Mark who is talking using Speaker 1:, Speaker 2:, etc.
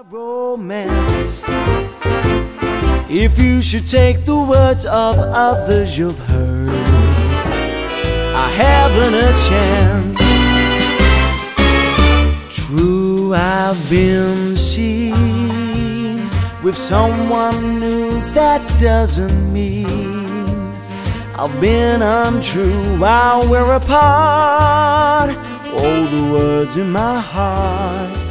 Speaker 1: Romance. If you should take the words of others you've heard, I haven't a chance. True, I've been seen with someone new, that doesn't mean I've been untrue while we're apart. Oh, the words in my heart